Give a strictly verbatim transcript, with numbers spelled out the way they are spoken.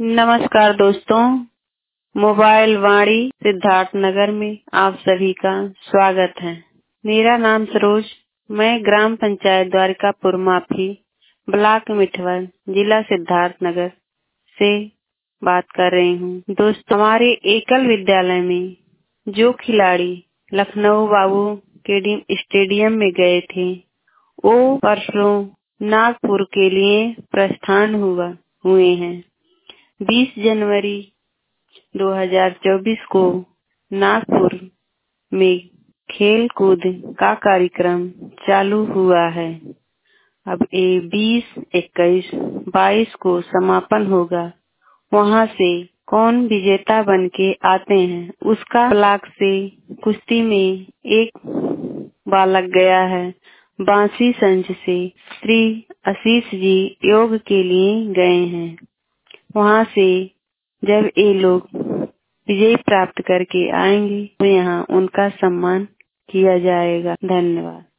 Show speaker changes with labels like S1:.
S1: नमस्कार दोस्तों, मोबाइल वाणी सिद्धार्थनगर में आप सभी का स्वागत है। मेरा नाम सरोज, मैं ग्राम पंचायत द्वारिकापुर माफी, ब्लॉक मिठवर, जिला सिद्धार्थनगर से बात कर रही हूँ। दोस्तों, हमारे एकल विद्यालय में जो खिलाड़ी लखनऊ बाबू के स्टेडियम में गए थे, वो परसों नागपुर के लिए प्रस्थान हुआ हुए हैं। बीस जनवरी दो हज़ार चौबीस को नागपुर में खेल कूद का कार्यक्रम चालू हुआ है। अब ये बीस, इक्कीस, बाईस को समापन होगा। वहाँ से कौन विजेता बन के आते हैं, उसका ब्लॉक से कुश्ती में एक बालक गया है। बांसी संघ से श्री आशीष जी योग के लिए गए हैं। वहाँ से जब ये लोग विजय प्राप्त करके आएंगे तो यहाँ उनका सम्मान किया जाएगा। धन्यवाद।